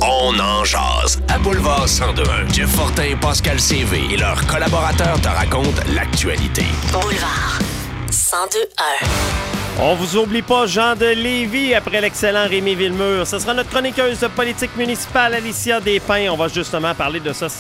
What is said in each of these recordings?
On en jase. À Boulevard 102.1, Jeff Fortin, Pascal CV et leurs collaborateurs te racontent l'actualité. Boulevard 102.1. On vous oublie pas, Jean de Lévis, après l'excellent Rémi Villemur. Ce sera notre chroniqueuse de politique municipale, Alicia Despins. On va justement parler de ce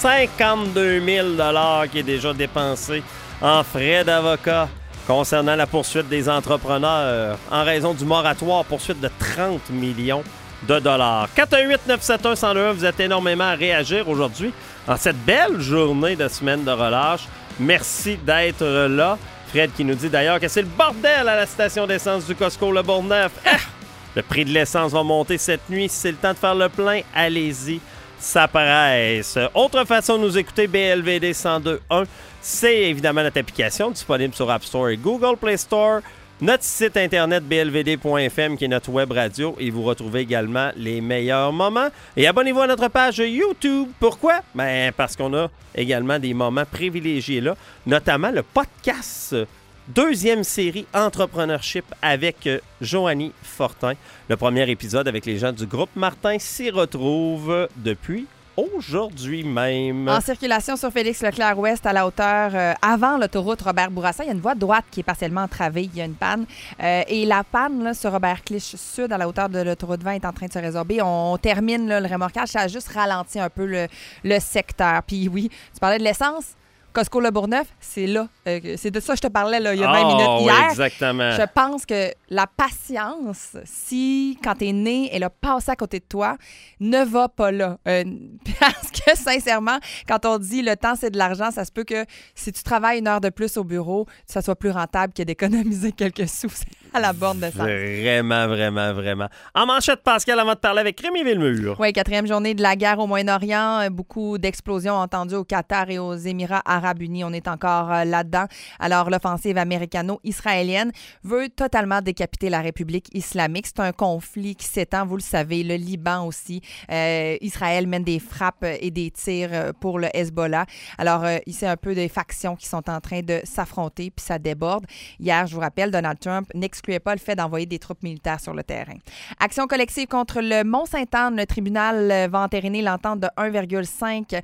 52 000 $ qui est déjà dépensé en frais d'avocat concernant la poursuite des entrepreneurs en raison du moratoire, poursuite de 30 millions de dollars. 418-971-1021, vous êtes énormément à réagir aujourd'hui en cette belle journée de semaine de relâche. Merci d'être là. Fred qui nous dit d'ailleurs que c'est le bordel à la station d'essence du Costco Le Bourgneuf. Le prix de l'essence va monter cette nuit. Si c'est le temps de faire le plein, allez-y, ça presse. Autre façon de nous écouter, BLVD 102.1, c'est évidemment notre application disponible sur App Store et Google Play Store. Notre site internet blvd.fm qui est notre web radio et vous retrouvez également les meilleurs moments. Et abonnez-vous à notre page YouTube. Pourquoi? Ben parce qu'on a également des moments privilégiés là, notamment le podcast deuxième série Entrepreneurship avec Joanie Fortin. Le premier épisode avec les gens du groupe Martin s'y retrouve depuis aujourd'hui même. En circulation sur Félix-Leclerc-Ouest à la hauteur avant l'autoroute Robert-Bourassa, il y a une voie droite qui est partiellement entravée. Il y a une panne. Et la panne là, sur Robert-Clich Sud à la hauteur de l'autoroute 20 est en train de se résorber. On termine là, le remorquage. Ça a juste ralenti un peu le secteur. Puis oui, tu parlais de l'essence. Costco Le Bourgneuf, c'est là. C'est de ça que je te parlais là, il y a 20 minutes hier. Oui, exactement. Je pense que la patience, si quand t'es né, elle a passé à côté de toi, ne va pas là. Parce que sincèrement, quand on dit le temps c'est de l'argent, ça se peut que si tu travailles une heure de plus au bureau, ça soit plus rentable que d'économiser quelques sous à la borne de sang. Vraiment, vraiment, vraiment. En manchette, Pascal, avant de parler avec Rémi Villemur. Oui, 4e journée de la guerre au Moyen-Orient. Beaucoup d'explosions entendues au Qatar et aux Émirats arabes unis. On est encore là-dedans. Alors, l'offensive américano-israélienne veut totalement décapiter la République islamique. C'est un conflit qui s'étend, vous le savez. Le Liban aussi. Israël mène des frappes et des tirs pour le Hezbollah. Alors, c'est un peu des factions qui sont en train de s'affronter, puis ça déborde. Hier, je vous rappelle, Donald Trump n'excluait pas le fait d'envoyer des troupes militaires sur le terrain. Action collective contre le Mont-Sainte-Anne. Le tribunal va entériner l'entente de 1,5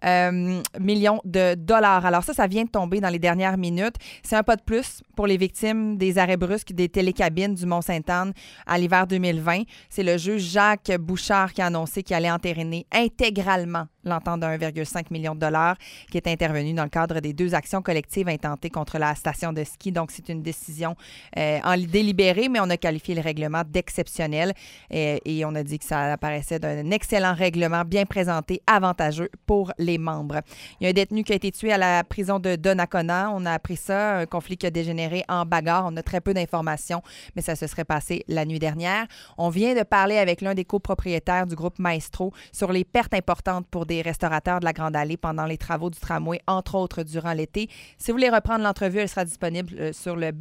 million de dollars. Alors ça vient de tomber dans les dernières minutes. C'est un pas de plus pour les victimes des arrêts brusques des télécabines du Mont-Sainte-Anne à l'hiver 2020. C'est le juge Jacques Bouchard qui a annoncé qu'il allait entériner intégralement l'entente de 1,5 million de dollars qui est intervenue dans le cadre des 2 actions collectives intentées contre la station de ski. Donc, c'est une décision en délibérée, mais on a qualifié le règlement d'exceptionnel et on a dit que ça apparaissait d'un excellent règlement bien présenté, avantageux pour les membres. Il y a un détenu qui a été tué à la prison de Donnacona. On a appris ça, un conflit qui a dégénéré en bagarre. On a très peu d'informations, mais ça se serait passé la nuit dernière. On vient de parler avec l'un des copropriétaires du groupe Maestro sur les pertes importantes pour des restaurateurs de la Grande Allée pendant les travaux du tramway, entre autres durant l'été. Si vous voulez reprendre l'entrevue, elle sera disponible sur le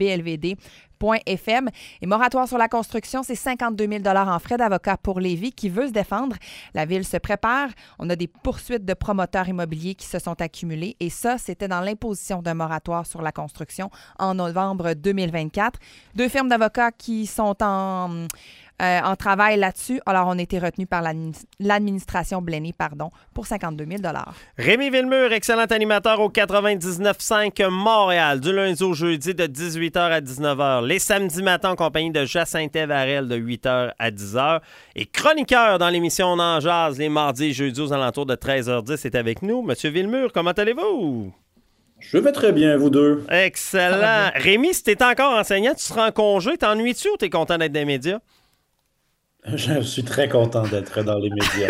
blvd.fm. Et moratoire sur la construction, c'est 52 000 $ en frais d'avocat pour Lévis qui veut se défendre. La ville se prépare. On a des poursuites de promoteurs immobiliers qui se sont accumulées et ça, c'était dans l'imposition d'un moratoire sur la construction en novembre 2024. 2 firmes d'avocats qui sont en travail là-dessus. Alors, on a été retenu par l'administration Blenny, pour 52 000 $. Rémi Villemur, excellent animateur au 99.5 Montréal, du lundi au jeudi de 18h à 19h. Les samedis matins en compagnie de Jacinthe Varel de 8h à 10h. Et chroniqueur dans l'émission On en jase les mardis et jeudis aux alentours de 13h10 c'est avec nous. Monsieur Villemur, comment allez-vous? Je vais très bien, vous deux. Excellent. Rémi, si t'es encore enseignant, tu seras en congé. T'ennuies-tu ou t'es content d'être dans les médias? Je suis très content d'être dans les médias.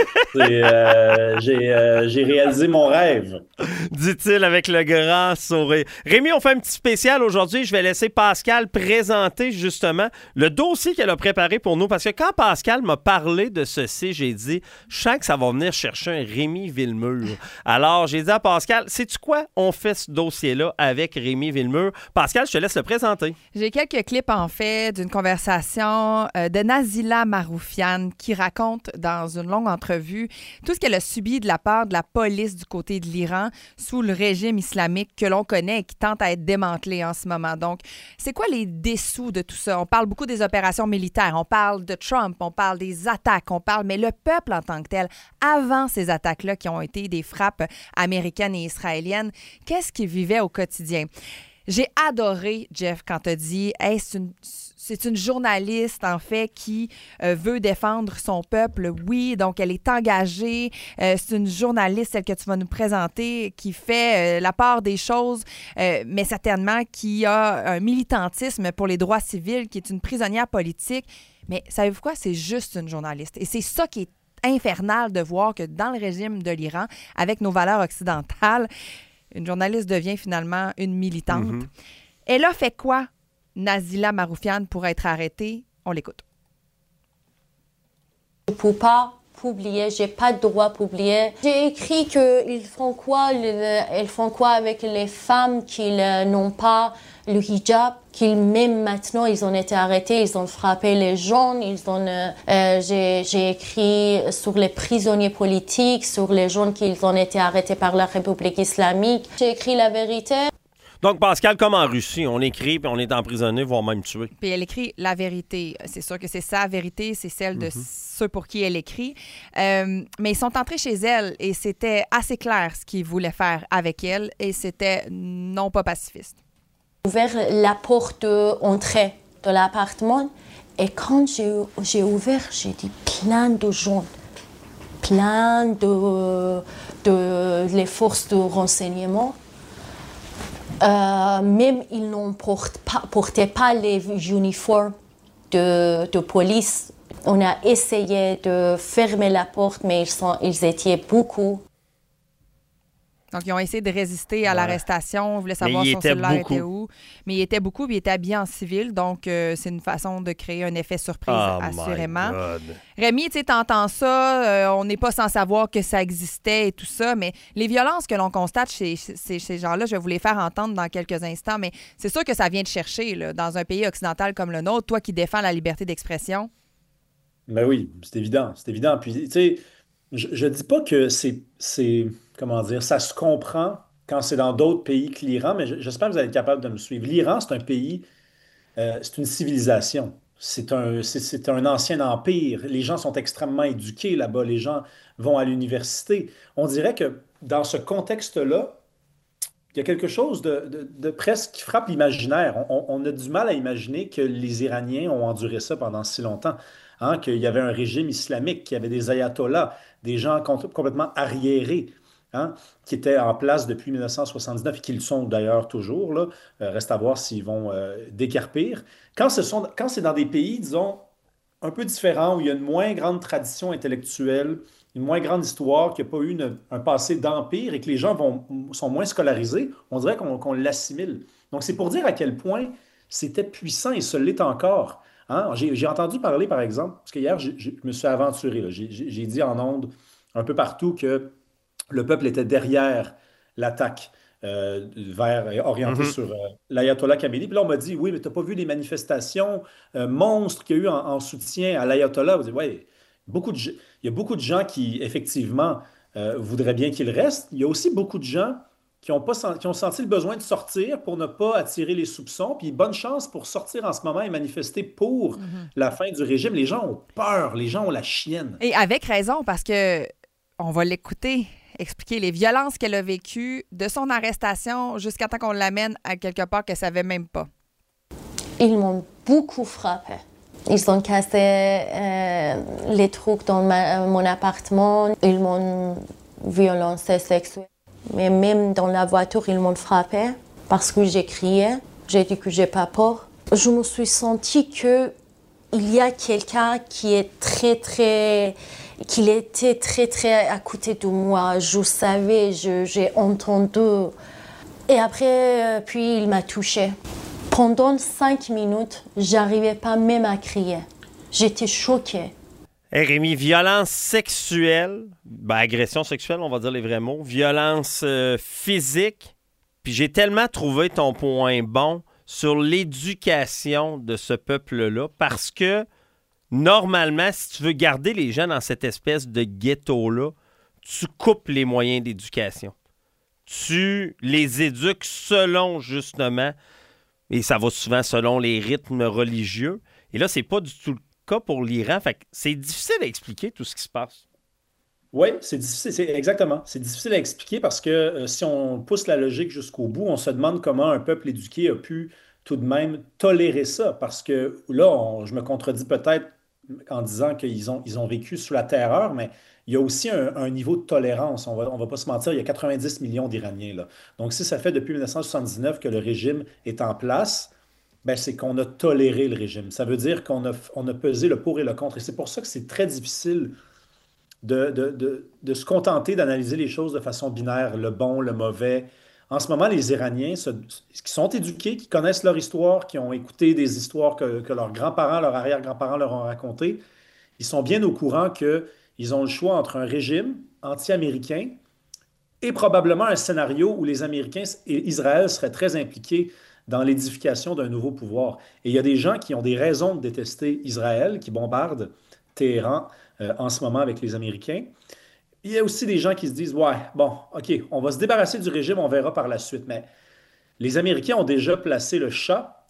J'ai réalisé mon rêve. Dit-il avec le grand sourire. Rémi, on fait un petit spécial aujourd'hui. Je vais laisser Pascal présenter justement le dossier qu'elle a préparé pour nous. Parce que quand Pascal m'a parlé de ceci, j'ai dit, je sens que ça va venir chercher un Rémi Villemur. Alors, j'ai dit à Pascal, sais-tu quoi? On fait ce dossier-là avec Rémi Villemur. Pascal, je te laisse le présenter. J'ai quelques clips, en fait, d'une conversation de Nazila Marouf Maroufian, qui raconte dans une longue entrevue tout ce qu'elle a subi de la part de la police du côté de l'Iran sous le régime islamique que l'on connaît et qui tente à être démantelé en ce moment. Donc, c'est quoi les dessous de tout ça? On parle beaucoup des opérations militaires, on parle de Trump, on parle des attaques, mais le peuple en tant que tel, avant ces attaques-là qui ont été des frappes américaines et israéliennes, qu'est-ce qu'il vivait au quotidien? J'ai adoré, Jeff, quand tu as dit hey, c'est une journaliste, en fait, qui veut défendre son peuple. Oui, donc elle est engagée. C'est une journaliste, celle que tu vas nous présenter, qui fait la part des choses, mais certainement qui a un militantisme pour les droits civils, qui est une prisonnière politique. Mais savez-vous quoi? C'est juste une journaliste. Et c'est ça qui est infernal de voir que dans le régime de l'Iran, avec nos valeurs occidentales, une journaliste devient finalement une militante. Mm-hmm. Elle a fait quoi, Nazila Maroufian, pour être arrêtée? On l'écoute. Je ne peux pas publier, je n'ai pas de droit de publier. J'ai écrit qu'ils font quoi, elles font quoi avec les femmes qui n'ont pas le hijab, qu'ils même maintenant, ils ont été arrêtés, ils ont frappé les gens, j'ai écrit sur les prisonniers politiques, sur les gens qui ont été arrêtés par la République islamique. J'ai écrit la vérité. Donc, Pascal, comme en Russie, on écrit puis on est emprisonné, voire même tué. Puis elle écrit la vérité. C'est sûr que c'est sa vérité, c'est celle de ceux pour qui elle écrit. Mais ils sont entrés chez elle et c'était assez clair ce qu'ils voulaient faire avec elle et c'était non pas pacifiste. J'ai ouvert la porte d'entrée de l'appartement et quand j'ai ouvert, j'ai dit plein de gens, plein de les forces de renseignement. Même ils ne portaient pas les uniformes de police. On a essayé de fermer la porte, mais ils étaient beaucoup. Donc, ils ont essayé de résister à l'arrestation. Ils voulaient savoir si son cellulaire était où. Mais il était beaucoup, puis il était habillé en civil. Donc, c'est une façon de créer un effet surprise, assurément. Rémi, tu sais, t'entends ça, on n'est pas sans savoir que ça existait et tout ça, mais les violences que l'on constate chez ces gens-là, je vais vous les faire entendre dans quelques instants, mais c'est sûr que ça vient de chercher, là, dans un pays occidental comme le nôtre, toi qui défends la liberté d'expression. Ben oui, c'est évident, c'est évident. Puis, tu sais, je dis pas que comment dire, ça se comprend quand c'est dans d'autres pays que l'Iran, mais j'espère que vous allez être capable de me suivre. L'Iran, c'est un pays, c'est une civilisation. C'est un ancien empire. Les gens sont extrêmement éduqués là-bas. Les gens vont à l'université. On dirait que dans ce contexte-là, il y a quelque chose de presque qui frappe l'imaginaire. On a du mal à imaginer que les Iraniens ont enduré ça pendant si longtemps. Hein, qu'il y avait un régime islamique, qu'il y avait des ayatollahs, des gens complètement arriérés, hein, qui étaient en place depuis 1979 et qui le sont d'ailleurs toujours. Là. Reste à voir s'ils vont décarpir. Quand c'est dans des pays, disons, un peu différents, où il y a une moins grande tradition intellectuelle, une moins grande histoire, qu'il n'y a pas eu un passé d'empire et que les gens sont moins scolarisés, on dirait qu'on l'assimile. Donc, c'est pour dire à quel point c'était puissant et ce l'est encore. Hein? J'ai entendu parler, par exemple, parce que hier, je me suis aventuré. J'ai dit en ondes un peu partout que le peuple était derrière l'attaque orientée sur l'ayatollah Khamenei. Puis là, on m'a dit, oui, mais tu n'as pas vu les manifestations monstres qu'il y a eu en soutien à l'ayatollah. Vous dites, ouais, il y a beaucoup de gens qui, effectivement, voudraient bien qu'il reste. Il y a aussi beaucoup de gens qui ont senti le besoin de sortir pour ne pas attirer les soupçons. Puis bonne chance pour sortir en ce moment et manifester pour la fin du régime. Les gens ont peur, les gens ont la chienne. Et avec raison, parce que on va l'écouter expliquer les violences qu'elle a vécues de son arrestation jusqu'à temps qu'on l'amène à quelque part qu'elle ne savait même pas. Ils m'ont beaucoup frappé. Ils ont cassé les trucs dans mon appartement. Ils m'ont violencé sexuellement. Mais même dans la voiture, ils m'ont frappé parce que j'ai crié. J'ai dit que j'ai pas peur. Je me suis sentie qu'il y a quelqu'un qui est qu'il était très à côté de moi. Je savais, j'ai entendu. Et après, puis il m'a touchée. Pendant 5 minutes, j'arrivais pas même à crier. J'étais choquée. Hey Rémi, violence sexuelle, agression sexuelle, on va dire les vrais mots, violence physique, puis j'ai tellement trouvé ton point bon sur l'éducation de ce peuple-là, parce que normalement, si tu veux garder les gens dans cette espèce de ghetto-là, tu coupes les moyens d'éducation. Tu les éduques selon, justement, et ça va souvent selon les rythmes religieux. Et là, c'est pas du tout le cas pour l'Iran. Fait que c'est difficile à expliquer tout ce qui se passe. Oui, c'est difficile, exactement. C'est difficile à expliquer parce que si on pousse la logique jusqu'au bout, on se demande comment un peuple éduqué a pu tout de même tolérer ça. Parce que là, je me contredis peut-être en disant qu'ils ont vécu sous la terreur, mais il y a aussi un niveau de tolérance. On va pas se mentir, il y a 90 millions d'Iraniens, là. Donc, si ça fait depuis 1979 que le régime est en place, ben, c'est qu'on a toléré le régime. Ça veut dire qu'on a pesé le pour et le contre. Et c'est pour ça que c'est très difficile de se contenter d'analyser les choses de façon binaire, le bon, le mauvais. En ce moment, les Iraniens qui sont éduqués, qui connaissent leur histoire, qui ont écouté des histoires que leurs grands-parents, leurs arrière-grands-parents leur ont racontées, ils sont bien au courant qu'ils ont le choix entre un régime anti-américain et probablement un scénario où les Américains et Israël seraient très impliqués dans l'édification d'un nouveau pouvoir. Et il y a des gens qui ont des raisons de détester Israël, qui bombardent Téhéran en ce moment avec les Américains. Il y a aussi des gens qui se disent, ouais, bon, OK, on va se débarrasser du régime, on verra par la suite. Mais les Américains ont déjà placé le Shah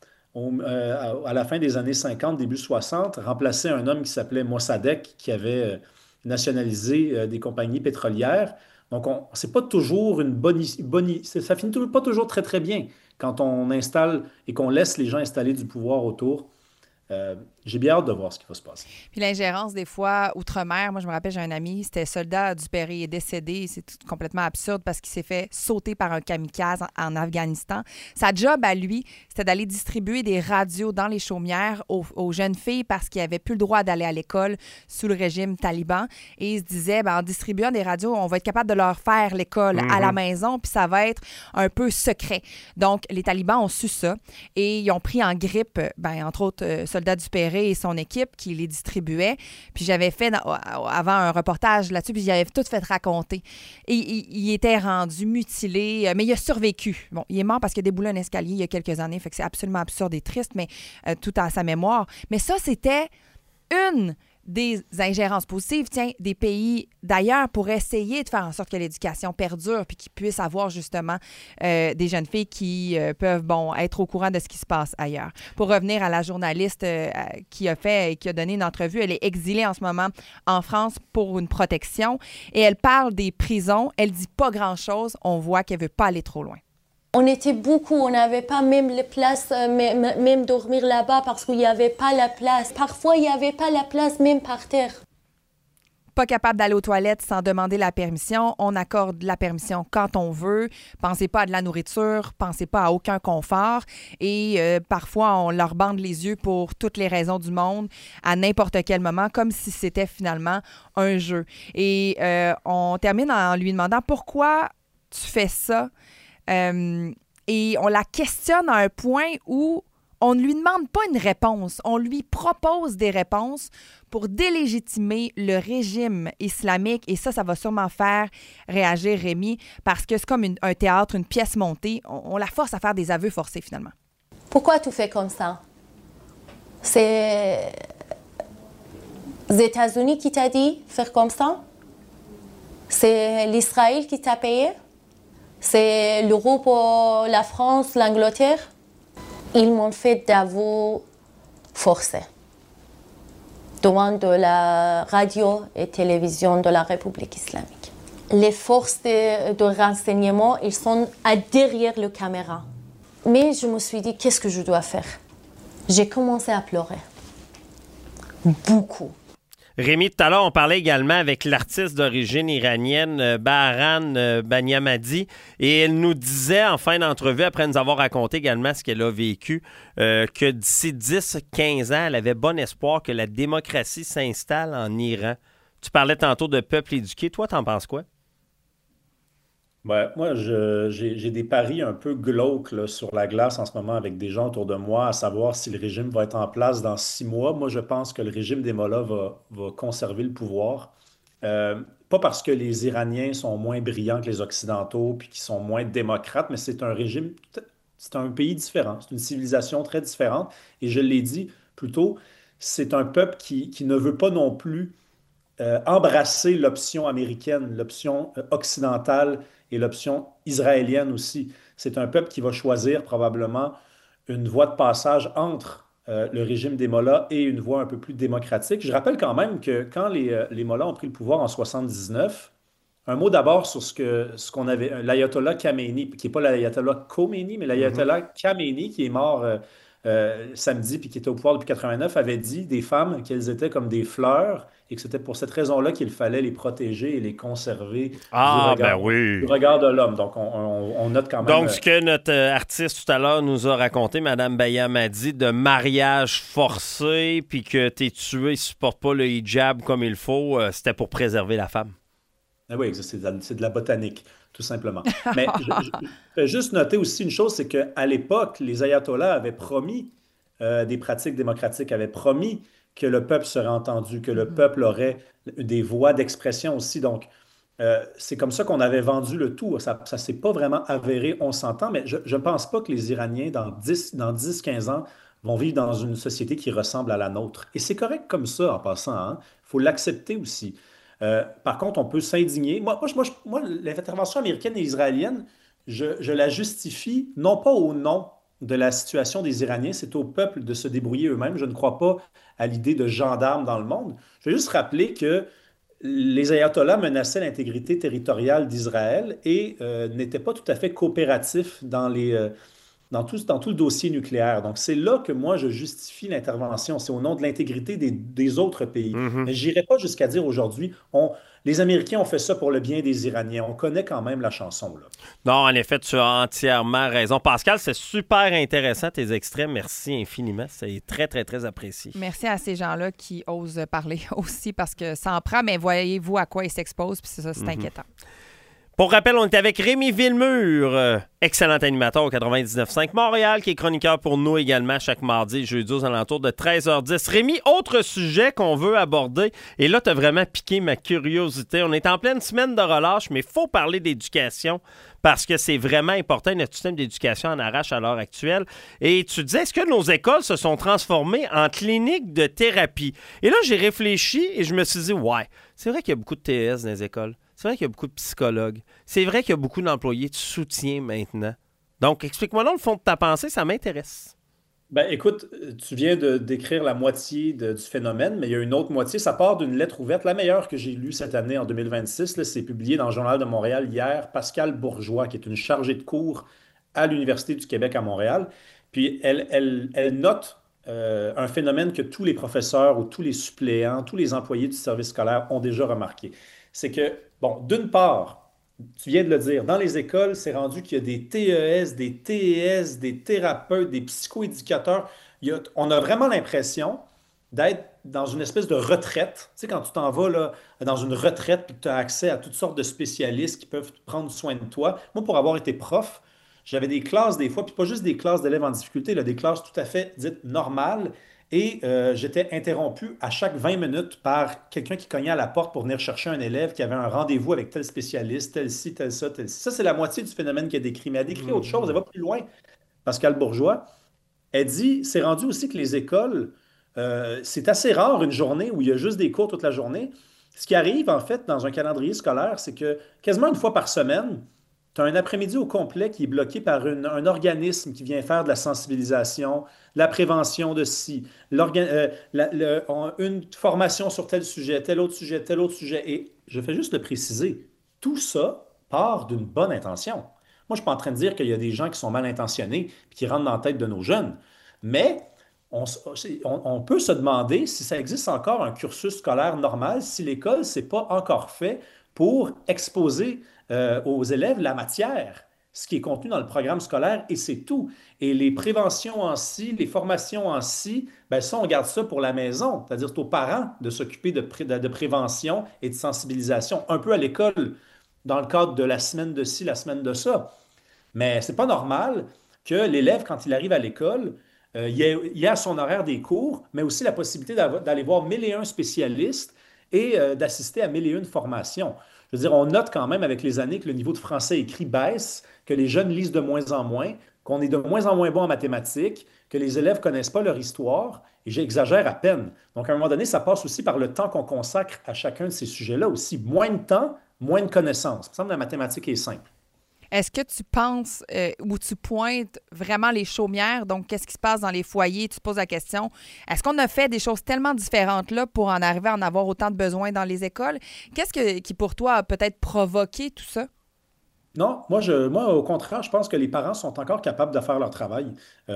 à la fin des années 50, début 60, remplacé un homme qui s'appelait Mossadegh, qui avait nationalisé des compagnies pétrolières. Donc, c'est pas toujours ça finit pas toujours très, très bien quand on installe et qu'on laisse les gens installer du pouvoir autour. J'ai bien hâte de voir ce qui va se passer. Puis l'ingérence, des fois, outre-mer, moi, je me rappelle, j'ai un ami, c'était soldat du Péré, il est décédé. C'est complètement absurde parce qu'il s'est fait sauter par un kamikaze en Afghanistan. Sa job à lui, c'était d'aller distribuer des radios dans les chaumières aux jeunes filles parce qu'ils n'avaient plus le droit d'aller à l'école sous le régime taliban. Et il se disait, ben, en distribuant des radios, on va être capable de leur faire l'école à la maison, puis ça va être un peu secret. Donc, les talibans ont su ça et ils ont pris en grippe, ben, entre autres, soldats du Péré et son équipe qui les distribuait. Puis j'avais fait avant un reportage là-dessus, puis j'avais tout fait raconter. Et il était rendu mutilé, mais il a survécu. Bon, il est mort parce qu'il a déboulé un escalier il y a quelques années, fait que c'est absolument absurde et triste, mais tout à sa mémoire. Mais ça, c'était une des ingérences positives, tiens, des pays d'ailleurs pour essayer de faire en sorte que l'éducation perdure puis qu'ils puissent avoir justement des jeunes filles qui peuvent, bon, être au courant de ce qui se passe ailleurs. Pour revenir à la journaliste qui a donné une entrevue, elle est exilée en ce moment en France pour une protection et elle parle des prisons. Elle dit pas grand-chose. On voit qu'elle veut pas aller trop loin. On était beaucoup, on n'avait pas même les places, même dormir là-bas parce qu'il n'y avait pas la place. Parfois, il n'y avait pas la place même par terre. Pas capable d'aller aux toilettes sans demander la permission. On accorde la permission quand on veut. Pensez pas à de la nourriture, pensez pas à aucun confort. Et parfois, on leur bande les yeux pour toutes les raisons du monde à n'importe quel moment, comme si c'était finalement un jeu. Et on termine en lui demandant pourquoi tu fais ça. Et on la questionne à un point où on ne lui demande pas une réponse, on lui propose des réponses pour délégitimer le régime islamique. Et ça va sûrement faire réagir Rémi parce que c'est comme un théâtre, une pièce montée. On la force à faire des aveux forcés finalement. Pourquoi tu fais comme ça? C'est les États-Unis qui t'a dit faire comme ça? C'est l'Israël qui t'a payé? C'est l'Europe, la France, l'Angleterre. Ils m'ont fait d'aveux forcés devant de la radio et télévision de la République islamique. Les forces de renseignement, ils sont derrière la caméra. Mais je me suis dit, qu'est-ce que je dois faire? J'ai commencé à pleurer. Beaucoup. Rémi, tout à l'heure, on parlait également avec l'artiste d'origine iranienne, Bahram Baniamadi, et elle nous disait en fin d'entrevue, après nous avoir raconté également ce qu'elle a vécu, que d'ici 10-15 ans, elle avait bon espoir que la démocratie s'installe en Iran. Tu parlais tantôt de peuple éduqué. Toi, t'en penses quoi? Ouais, moi, j'ai des paris un peu glauques là, sur la glace en ce moment avec des gens autour de moi, à savoir si le régime va être en place dans 6 mois. Moi, je pense que le régime des Mollahs va conserver le pouvoir. Pas parce que les Iraniens sont moins brillants que les Occidentaux puis qu'ils sont moins démocrates, mais c'est un pays différent. C'est une civilisation très différente. Et je l'ai dit plus tôt, c'est un peuple qui ne veut pas non plus embrasser l'option américaine, l'option occidentale et l'option israélienne aussi. C'est un peuple qui va choisir probablement une voie de passage entre le régime des Mollahs et une voie un peu plus démocratique. Je rappelle quand même que quand les Mollahs ont pris le pouvoir en 79, un mot d'abord sur ce qu'on avait, l'ayatollah Khamenei, qui n'est pas l'ayatollah Khomeini, mais l'ayatollah Khamenei, qui est mort samedi puis qui était au pouvoir depuis 89, avait dit des femmes qu'elles étaient comme des fleurs et que c'était pour cette raison-là qu'il fallait les protéger et les conserver du regard de l'homme. Donc, on note quand même... Donc, ce que notre artiste tout à l'heure nous a raconté, Mme Bayam a dit, de mariage forcé, puis que t'es tué, ne supporte pas le hijab comme il faut, c'était pour préserver la femme. Ah oui, c'est de la botanique, tout simplement. Mais je vais juste noter aussi une chose, c'est qu'à l'époque, les ayatollahs avaient promis des pratiques démocratiques, avaient promis que le peuple serait entendu, que le peuple aurait des voies d'expression aussi. Donc, c'est comme ça qu'on avait vendu le tout. Ça ne s'est pas vraiment avéré, on s'entend, mais je ne pense pas que les Iraniens, dans 10-15 ans, vont vivre dans une société qui ressemble à la nôtre. Et c'est correct comme ça, en passant, hein? Il faut l'accepter aussi. Par contre, on peut s'indigner. Moi, l'intervention américaine et israélienne, je la justifie non pas au nom de la situation des Iraniens, c'est au peuple de se débrouiller eux-mêmes. Je ne crois pas à l'idée de gendarmes dans le monde. Je vais juste rappeler que les ayatollahs menaçaient l'intégrité territoriale d'Israël et n'étaient pas tout à fait coopératifs dans tout le dossier nucléaire. Donc, c'est là que moi, je justifie l'intervention. C'est au nom de l'intégrité des autres pays. Mais je n'irai pas jusqu'à dire aujourd'hui, les Américains ont fait ça pour le bien des Iraniens. On connaît quand même la chanson, là. Non, en effet, tu as entièrement raison. Pascal, c'est super intéressant, tes extraits. Merci infiniment. C'est très, très, très apprécié. Merci à ces gens-là qui osent parler aussi parce que ça en prend, mais voyez-vous à quoi ils s'exposent, puis c'est inquiétant. Pour rappel, on est avec Rémi Villemure, excellent animateur au 99.5 Montréal, qui est chroniqueur pour nous également chaque mardi et jeudi aux alentours de 13h10. Rémi, autre sujet qu'on veut aborder, et là, tu as vraiment piqué ma curiosité. On est en pleine semaine de relâche, mais il faut parler d'éducation parce que c'est vraiment important, notre système d'éducation en arrache à l'heure actuelle. Et tu disais, est-ce que nos écoles se sont transformées en cliniques de thérapie? Et là, j'ai réfléchi et je me suis dit, ouais, c'est vrai qu'il y a beaucoup de TS dans les écoles. C'est vrai qu'il y a beaucoup de psychologues. C'est vrai qu'il y a beaucoup d'employés de soutien maintenant. Donc, explique-moi donc le fond de ta pensée, ça m'intéresse. Ben, écoute, tu viens de décrire la moitié du phénomène, mais il y a une autre moitié. Ça part d'une lettre ouverte, la meilleure que j'ai lue cette année en 2026. Là, c'est publié dans le Journal de Montréal hier. Pascal Bourgeois, qui est une chargée de cours à l'Université du Québec à Montréal. Puis elle note un phénomène que tous les professeurs ou tous les suppléants, tous les employés du service scolaire ont déjà remarqué. C'est que, bon, d'une part, tu viens de le dire, dans les écoles, c'est rendu qu'il y a des TES, des TES, des thérapeutes, des psychoéducateurs. On a vraiment l'impression d'être dans une espèce de retraite. Tu sais, quand tu t'en vas là, dans une retraite et que tu as accès à toutes sortes de spécialistes qui peuvent prendre soin de toi. Moi, pour avoir été prof, j'avais des classes des fois, puis pas juste des classes d'élèves en difficulté, là, des classes tout à fait dites normales. Et j'étais interrompu à chaque 20 minutes par quelqu'un qui cognait à la porte pour venir chercher un élève qui avait un rendez-vous avec tel spécialiste, tel ci, tel ça, tel ci. Ça, c'est la moitié du phénomène qu'elle décrit. Mais elle décrit autre chose, elle va plus loin. Pascal Bourgeois, elle dit, c'est rendu aussi que les écoles, c'est assez rare une journée où il y a juste des cours toute la journée. Ce qui arrive, en fait, dans un calendrier scolaire, c'est que quasiment une fois par semaine, tu as un après-midi au complet qui est bloqué par un organisme qui vient faire de la sensibilisation, la prévention de ci, une formation sur tel sujet, tel autre sujet, tel autre sujet. Et je fais juste le préciser, tout ça part d'une bonne intention. Moi, je ne suis pas en train de dire qu'il y a des gens qui sont mal intentionnés et qui rentrent dans la tête de nos jeunes, mais on peut se demander si ça existe encore un cursus scolaire normal, si l'école, ce n'est pas encore fait pour exposer aux élèves la matière, ce qui est contenu dans le programme scolaire, et c'est tout. Et les préventions en si, les formations en si, ben ça, on garde ça pour la maison. C'est-à-dire, c'est aux parents de s'occuper de prévention et de sensibilisation, un peu à l'école, dans le cadre de la semaine de ci, la semaine de ça. Mais c'est pas normal que l'élève, quand il arrive à l'école, il y a à son horaire des cours, mais aussi la possibilité d'aller voir 1001 spécialistes et d'assister à 1001 formations. Je veux dire, on note quand même avec les années que le niveau de français écrit baisse, que les jeunes lisent de moins en moins, qu'on est de moins en moins bon en mathématiques, que les élèves ne connaissent pas leur histoire, et j'exagère à peine. Donc, à un moment donné, ça passe aussi par le temps qu'on consacre à chacun de ces sujets-là aussi. Moins de temps, moins de connaissances. Il me semble que la mathématique est simple. Est-ce que tu penses ou tu pointes vraiment les chaumières? Donc, qu'est-ce qui se passe dans les foyers? Tu te poses la question, est-ce qu'on a fait des choses tellement différentes là pour en arriver à en avoir autant de besoins dans les écoles? Qu'est-ce qui, pour toi, a peut-être provoqué tout ça? Non, moi, au contraire, je pense que les parents sont encore capables de faire leur travail.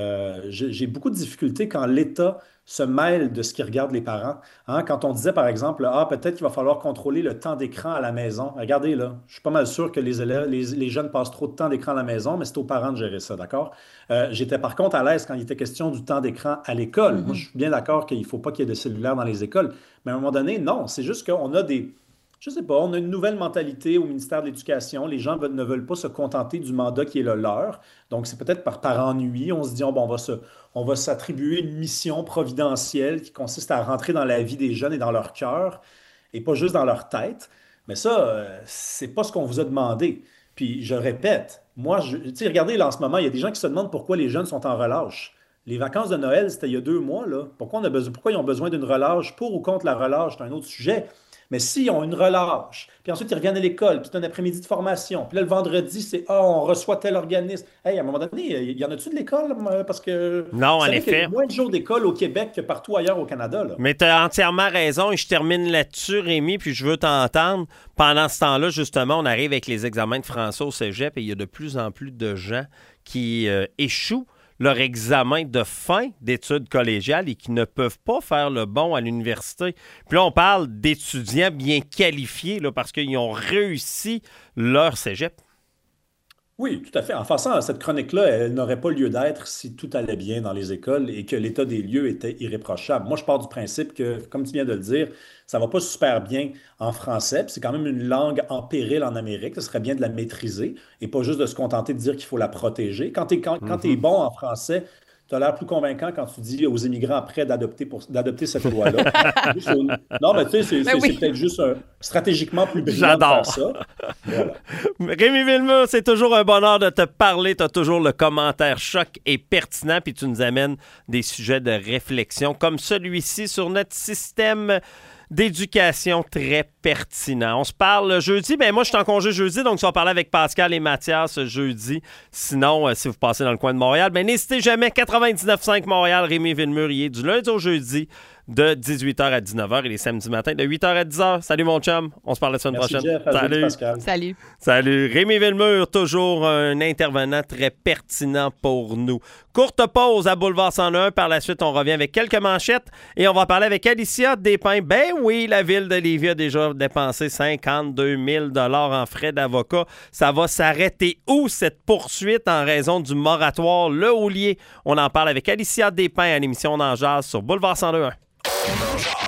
J'ai beaucoup de difficultés quand l'État se mêle de ce qui regarde les parents. Hein, quand on disait, par exemple, peut-être qu'il va falloir contrôler le temps d'écran à la maison. Regardez, là, je suis pas mal sûr que les élèves, les jeunes passent trop de temps d'écran à la maison, mais c'est aux parents de gérer ça, d'accord? J'étais par contre à l'aise quand il était question du temps d'écran à l'école. Moi, je suis bien d'accord qu'il ne faut pas qu'il y ait de cellulaire dans les écoles. Mais à un moment donné, non, c'est juste qu'on a je sais pas, on a une nouvelle mentalité au ministère de l'Éducation. Les gens ne veulent pas se contenter du mandat qui est le leur. Donc, c'est peut-être par ennui. On se dit, bon, on va s'attribuer une mission providentielle qui consiste à rentrer dans la vie des jeunes et dans leur cœur et pas juste dans leur tête. Mais ça, c'est pas ce qu'on vous a demandé. Puis, je répète, moi, tu sais, regardez, là, en ce moment, il y a des gens qui se demandent pourquoi les jeunes sont en relâche. Les vacances de Noël, c'était il y a 2 mois, là. Pourquoi ils ont besoin d'une relâche? Pour ou contre la relâche, c'est un autre sujet. Mais s'ils ont une relâche, puis ensuite ils reviennent à l'école, puis c'est un après-midi de formation, puis là, le vendredi, c'est on reçoit tel organisme. Hey, à un moment donné, y en a-tu de l'école? Parce que Non, vous en savez qu'il y effet. a moins de jours d'école au Québec que partout ailleurs au Canada, là. Mais tu as entièrement raison et je termine là-dessus, Rémi, puis je veux t'entendre. Pendant ce temps-là, justement, on arrive avec les examens de français au cégep et il y a de plus en plus de gens qui échouent leur examen de fin d'études collégiales et qui ne peuvent pas faire le bon à l'université. Puis là, on parle d'étudiants bien qualifiés là, parce qu'ils ont réussi leur cégep. Oui, tout à fait. En passant, cette chronique-là, elle n'aurait pas lieu d'être si tout allait bien dans les écoles et que l'état des lieux était irréprochable. Moi, je pars du principe que, comme tu viens de le dire, ça va pas super bien en français, puis c'est quand même une langue en péril en Amérique. Ce serait bien de la maîtriser et pas juste de se contenter de dire qu'il faut la protéger. Quand tu es bon en français, tu as l'air plus convaincant quand tu dis aux immigrants après d'adopter cette loi-là. Non, mais tu sais, c'est Ben oui. peut-être juste stratégiquement plus brillant de J'adore. faire ça. Voilà. Rémi Villemur, c'est toujours un bonheur de te parler. Tu as toujours le commentaire choc et pertinent, puis tu nous amènes des sujets de réflexion comme celui-ci sur notre système d'éducation très pertinent. On se parle jeudi. Ben moi, je suis en congé jeudi, donc tu vas parler avec Pascal et Mathias jeudi. Sinon, si vous passez dans le coin de Montréal, ben n'hésitez jamais. 99.5 Montréal, Rémi Villemur, il est du lundi au jeudi de 18h à 19h et les samedis matins de 8h à 10h. Salut mon chum, on se parle la semaine Merci, prochaine. Jeff. À jeudi, Pascal. Salut. Salut. Rémi Villemur, toujours un intervenant très pertinent pour nous. Courte pause à Boulevard 101. Par la suite, on revient avec quelques manchettes et on va parler avec Alicia Despins. Ben oui, la ville de Lévis a déjà dépensé 52 000 $ en frais d'avocat. Ça va s'arrêter où, cette poursuite, en raison du moratoire Le Houlier? On en parle avec Alicia Despins à l'émission On en jase sur Boulevard 102.1.